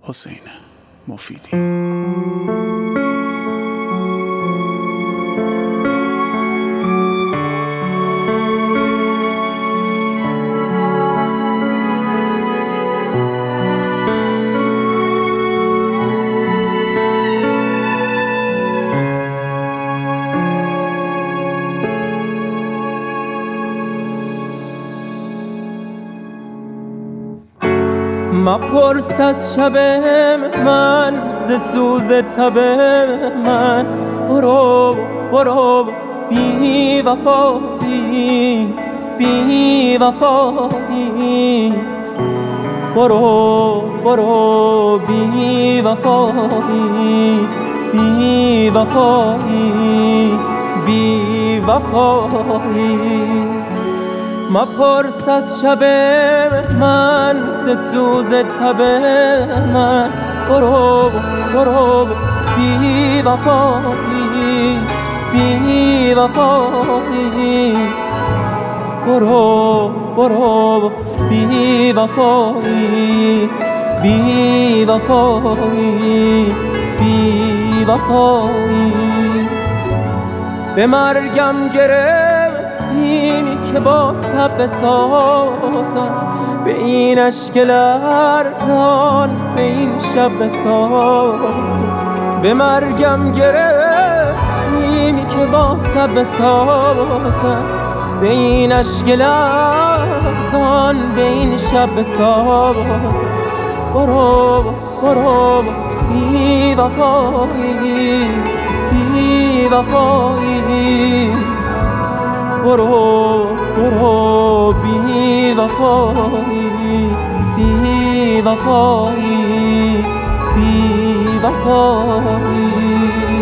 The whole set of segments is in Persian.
حسین مفیدی. مپرس از شب من ز سوز تب من، برو برو بی وفایی بی وفایی، برو برو بی وفایی بی وفایی بی وفایی. مپرس از شب من ز سوز تب من، برو برو بی وفایی بی وفایی، برو برو بی وفایی بی وفایی بی وفایی. به مرگم گرفتیم که با تب بسازم، به این اشک لرزان به این شب بسازم. به مرگم گرفتیم که با تب بسازم، به این اشک لرزان به این شب بسازم. برو برو بی وفایی بی وفایی، برو برو بی وفایی بی وفایی بی وفایی.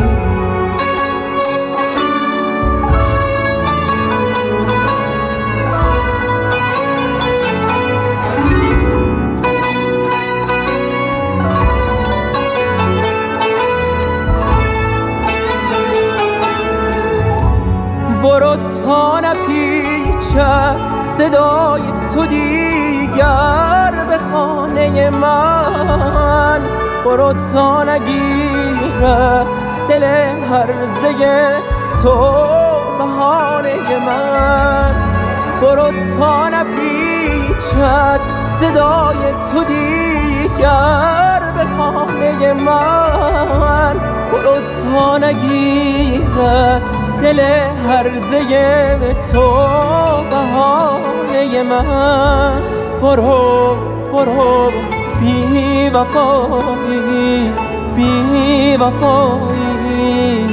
برو تا نپیچد صدای تو دیگر به خانه من، برو تا نگیره دل هرزه تو بهانه من، برو تا نپیچد صدای تو دیگر به خانه من، برو تا نگیره دل هرزه تو بهانه من. برو برو بی وفایی بی وفایی،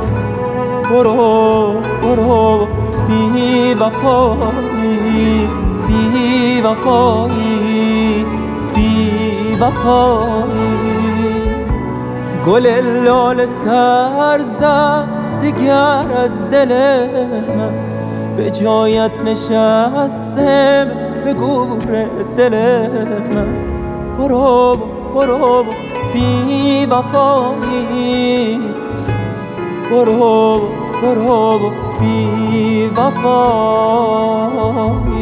برو برو بی وفایی بی وفایی بی وفایی. گل لاله سر زد دیگر از دل من، به جایت نشستم به گور دل من. برو برو بی وفایی، برو برو بی وفایی.